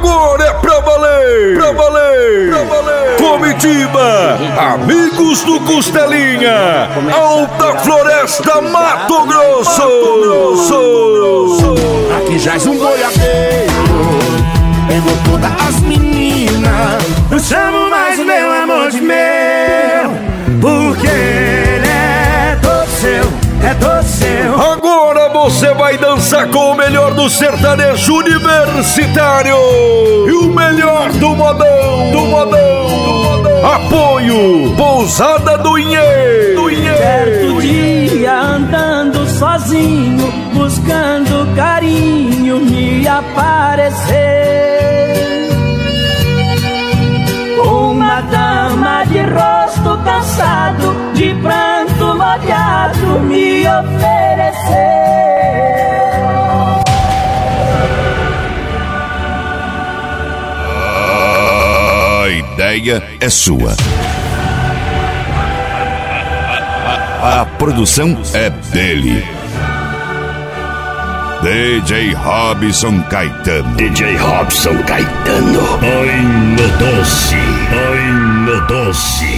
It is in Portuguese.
Agora é pra valer! Pra valer! Pra valer! Comitiva! Amigos do Costelinha! Alta Floresta, Mato Grosso! Aqui jaz um boiadeiro, pegou todas as meninas. Não chamo mais meu amor de meu, porque ele é todo seu, é todo seu. Agora você vai dançar com o melhor do sertanejo universitário e o melhor do modão, do modão, do modão. Apoio Pousada do Inhê. Certo dia andando sozinho, buscando carinho, me apareceu uma dama de rosto cansado, de pranto molhado, me ofereceu. A ideia é sua. A produção é dele. DJ Robson Caetano. DJ Robson Caetano. Ai, meu doce. Ai, meu doce.